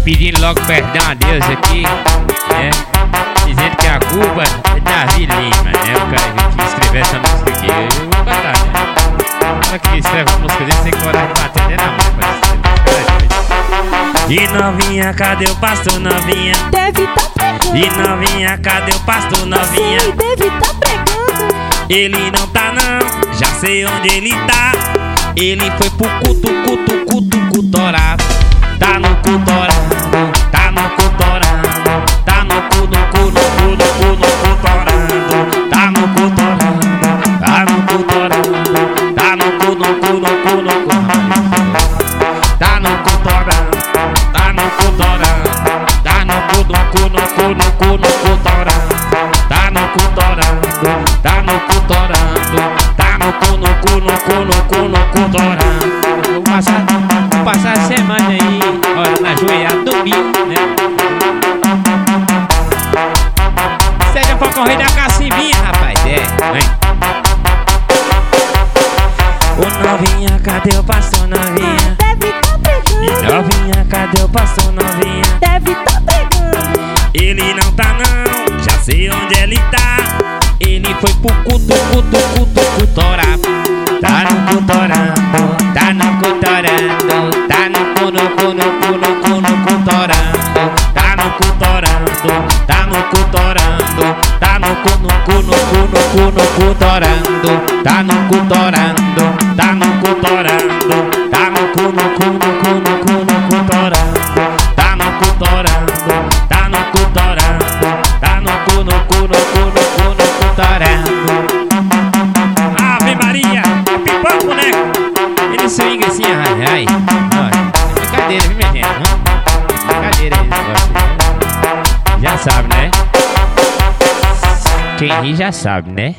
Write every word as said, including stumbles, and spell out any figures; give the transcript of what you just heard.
pedindo logo perdão a Deus aqui, né? Dizendo que a culpa é Davi Lima, né? O cara que escreveu essa música aqui. Eu vou cantar, né? O cara que escreve a música dele tem coragem de bater dentro da mão, parece. E novinha, cadê o pastor novinha? Deve tá pregando. E novinha, cadê o pastor novinha? Sim, deve tá pregando. Ele não tá não, já sei onde ele tá. Ele foi pro culto, culto, culto, cultorado. Tá no cultorado, tá no cultorado. Tá no cu, no cu, no cu, no cu, no cultorado. Tá no cultorado, tá no cultorado. Tá no cu, no cu, no cu, no cu. Tá no cultorado, tá no cultorado. Tá no cu, no cu, no cu, no cu, no cultorado. Tá no cultorado, tá no cultorado. Tá no cu, no cu, no cu, no cu, no cultorado. Vou passar, vou passar a semana aí, olha, na joelhada, domingo, né? Seja pra correr da cacimbinha, rapaz, é, vem. Ô novinha, cadê o pastor novinha? Deve tá pregando. E novinha, cadê o pastor novinha? Deve tá pregando. Ele não tá não, já sei onde ele tá. Ele foi pro culto, culto, culto, cultorado. Tá no cultorado, tá no cultorado. Tá no cu, no cu, no cu, no cu, no cultorado. Tá no cultorado, tá no cultorado. Tá no cu, no cu, no cu, no cu, no cultorado. Tá no cultorado, tá no cultorado. Tá no cu, no cu, no cu, no cu, no cultorado. Tá no cultorado, tá no cultorado. Tá no cu, no cu, no cu, no cu, no cultorado. Ave Maria, é pipoca, boneco. Ele swinga assim, ai, ai. Olha, é brincadeira, viu, minha gente? Não? Brincadeira aí, esse negócio, né? Já sabe, né? Quem ri já sabe, né?